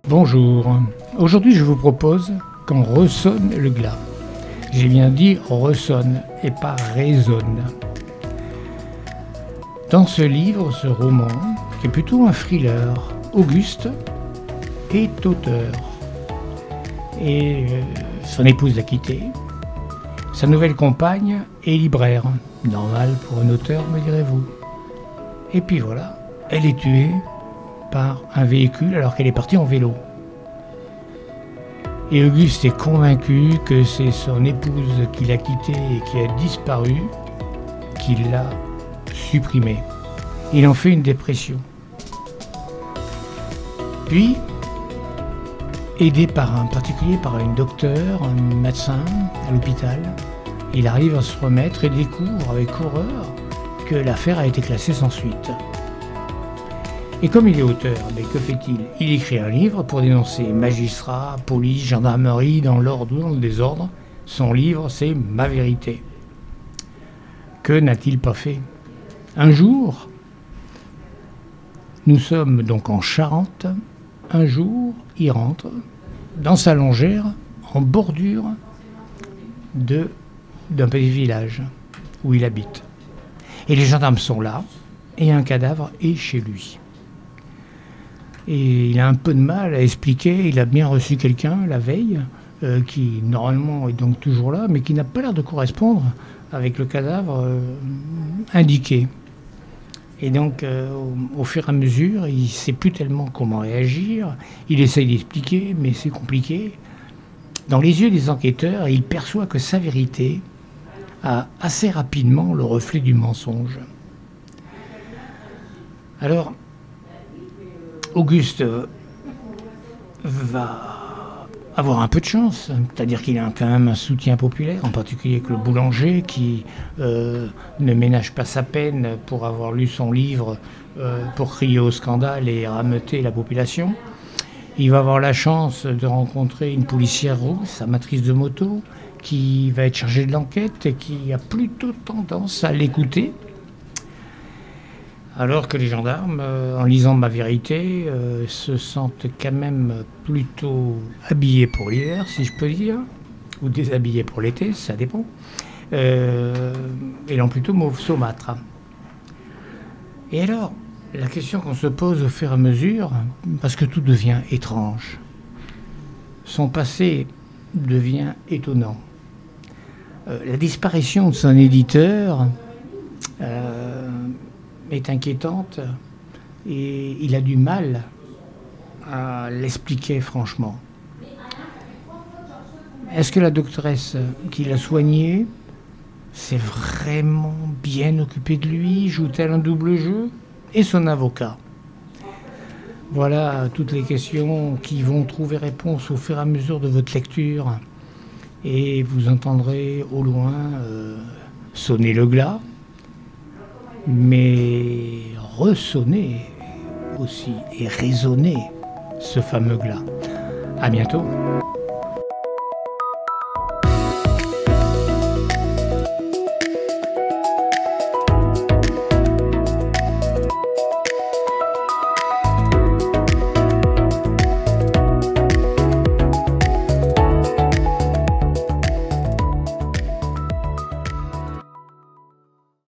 Bonjour, aujourd'hui je vous propose qu'on ressonne le glas. J'ai bien dit ressonne et pas résonne. Dans ce livre, ce roman, qui est plutôt un thriller, Auguste est auteur. Et son épouse l'a quitté. Sa nouvelle compagne est libraire. Normal pour un auteur, me direz-vous. Et puis voilà, elle est tuée par un véhicule alors qu'elle est partie en vélo. Et Auguste est convaincu que c'est son épouse qui l'a quitté et qui a disparu, qui l'a supprimé. Il en fait une dépression. Puis, aidé par un particulier, par une docteure, un médecin à l'hôpital, il arrive à se remettre et découvre avec horreur que l'affaire a été classée sans suite. Et comme il est auteur, mais que fait-il ? Il écrit un livre pour dénoncer magistrats, police, gendarmerie, dans l'ordre ou dans le désordre. Son livre, c'est Ma vérité. Que n'a-t-il pas fait ? Un jour, nous sommes donc en Charente, un jour, il rentre dans sa longère, en bordure d'un petit village où il habite. Et les gendarmes sont là, et un cadavre est chez lui. Et il a un peu de mal à expliquer, il a bien reçu quelqu'un la veille, qui normalement est donc toujours là, mais qui n'a pas l'air de correspondre avec le cadavre indiqué. Et donc, au fur et à mesure, il ne sait plus tellement comment réagir, il essaye d'expliquer, mais c'est compliqué. Dans les yeux des enquêteurs, il perçoit que sa vérité a assez rapidement le reflet du mensonge. Alors, Auguste va avoir un peu de chance, c'est-à-dire qu'il a quand même un soutien populaire, en particulier avec le boulanger qui ne ménage pas sa peine pour avoir lu son livre pour crier au scandale et rameuter la population. Il va avoir la chance de rencontrer une policière rousse, amatrice de moto, qui va être chargée de l'enquête et qui a plutôt tendance à l'écouter. Alors que les gendarmes, en lisant Ma vérité, se sentent quand même plutôt habillés pour l'hiver, si je peux dire, ou déshabillés pour l'été, ça dépend, et l'ont plutôt mauve saumâtre. Et alors, la question qu'on se pose au fur et à mesure, parce que tout devient étrange, son passé devient étonnant. La disparition de son éditeur est inquiétante et il a du mal à l'expliquer franchement. Est-ce que la doctoresse qui l'a soigné s'est vraiment bien occupée de lui ? Joue-t-elle un double jeu ? Et son avocat ? Voilà toutes les questions qui vont trouver réponse au fur et à mesure de votre lecture. Et vous entendrez au loin sonner le glas, mais ressonner aussi et résonner ce fameux glas. À bientôt.